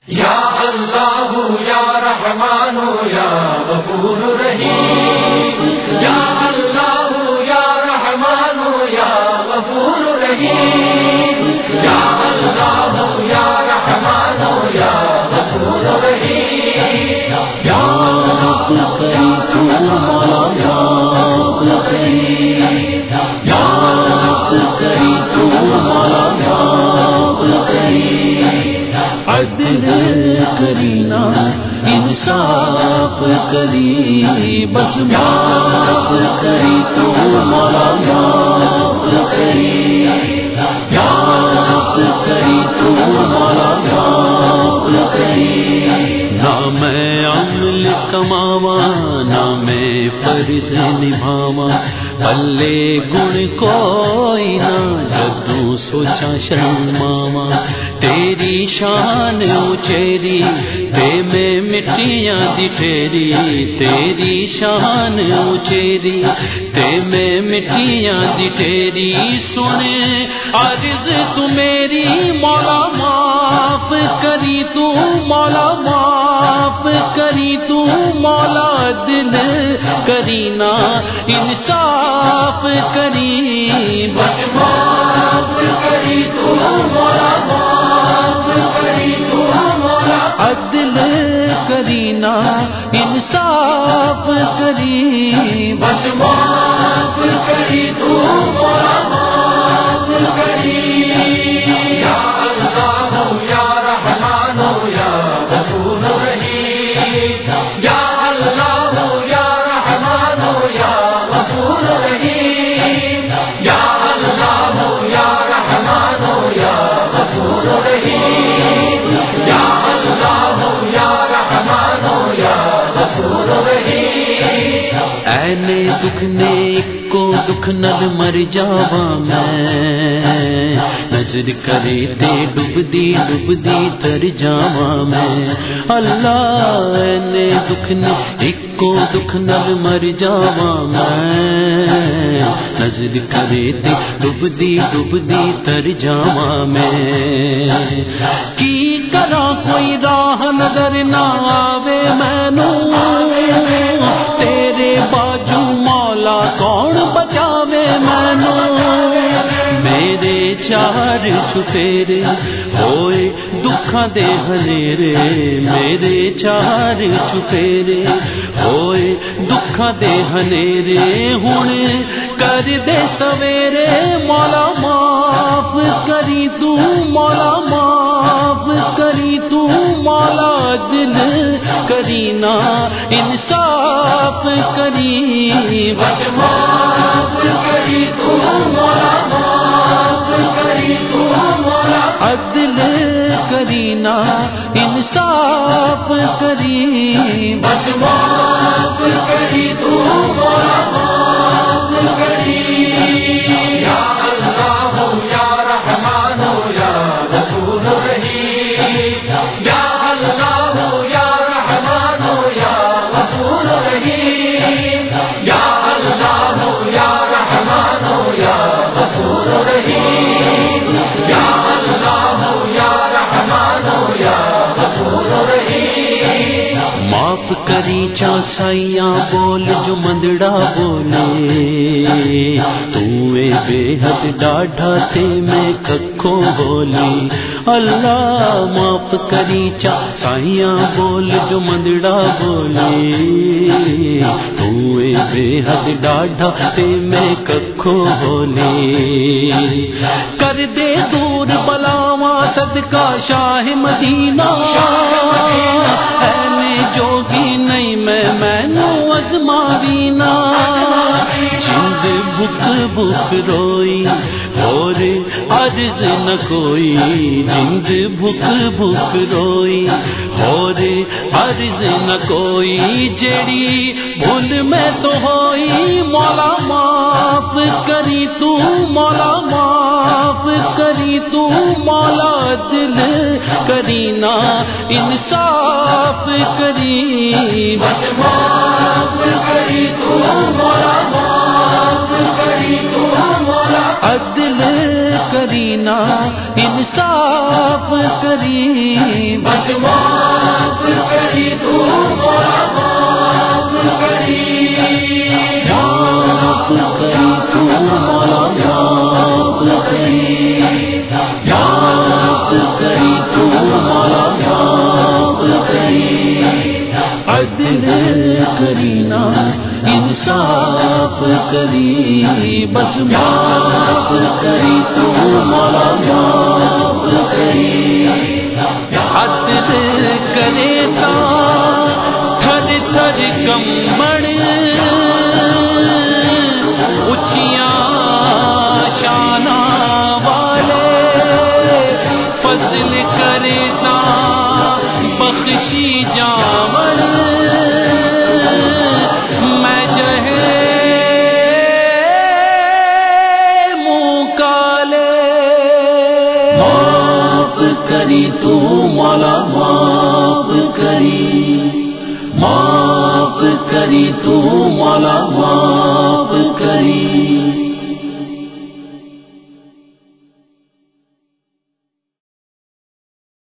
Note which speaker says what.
Speaker 1: یا اللہ یا رحمان یا غفور رحیم، یا اللہ یا رحمان یا غفور رحیم، یا اللہ یا رحمان یا غفور رحیم، یا اللہ یا
Speaker 2: عدل کرینا انصاف کری، بس معاف کری تو مولا معاف کری، معاف کری تو مولا معاف کری۔ نہ میں عمل کماوا نہ میں فرض نبھاوا، پلے گن کوئی نہ جدوں سوچا شرماوا، تیری شان اچیری تے میں مٹیاں دی ٹھیری، تیری شان اچیری تے میں مٹیاں دی ٹھیری، سنے عرض تو میری مولا معاف کری تو مولا معاف کری تو مولا، دل کرینا انصاف کری، بس معاف کری تو مولا معاف کری تو مولا، عدل کرینا انصاف کری، بس معاف کری تو مولا معاف کری۔
Speaker 1: یا اللہ یا رحمان یا غفور رحیم، یا اللہ یا رحمان یا غفور رحیم، یا اللہ یا رحمان یا غفور رحیم، یا اللہ یا رحمان یا غفور رحیم۔
Speaker 2: اینے دکھ نے کو دکھ نل مر جاواں میں، نظر کرے تے ڈبدی ڈبدی تر جاواں میں، اللہ اینے دکھ نے کو دکھ نل مر جاواں میں، نظر کرے تے ڈبدی ڈبدی تر جاواں میں، کی کراں کوئی راہ نظر نہ آوے مینوں، تیرے باجو مولا کون بچاوے مینوں، میرے چار چفیرے ہوئے دکھاں دے ہنیرے، میرے چار چفیرے ہوئے دکھاں دے ہنیرے، ہن کر دے سویرے مولا معاف کری تو مولا معاف کری تو مولا، دل کرینا انصاف کری، بس معاف کری تو مولا معاف کری تو مولا، عدل کرینا انصاف کری، بس معاف کری تو مولا معاف کری۔
Speaker 1: یا اللہ یا رحمان یا غفور رحیم، یا اللہ یا رحمان یا غفور رحیم، یا اللہ یا رحمان یا غفور رحیم، یا اللہ یا رحمان یا غفور رحیم۔
Speaker 2: معاف کری چا سائیاں بول جو مندڑا بولے، تو اے بے حد ڈاڈھا تے میں ککھوں بولی، اللہ معاف کری چا سائیاں بول جو مندڑا بولے، تو اے بے حد ڈاڈھا تے میں ککھوں بولی، کر دے دور بلاواں صدقہ شاہ مدینہ، اینے جوگی نہیں مینوں ازماوینا، جند بک بک روئی اور عرض نہ کوئی، جند بک بک روئی اور عرض نہ کوئی، جیڑی بھول میں تو ہوئی مولا معاف کری تو مولا معاف کری تو مولا، دل کرینا انصاف کری،
Speaker 1: بس معاف کری تو مولا معاف کری تو مولا،
Speaker 2: عدل کرینا انصاف کری
Speaker 1: بس معاف کری تو مولا معاف کری
Speaker 2: معاف کری تو مولا معاف کری معاف کری تو مولا معاف کری عدل کرینا انصاف کری بس معاف کری تو مولا معاف کری عدل کرے تا تھر تھر کمبڑ اچیاں شانہ والے فضل کرے تا بخشی جامن میں جہے منہ کالے معاف کری تو مولا معاف کری معاف کری تو مولا معاف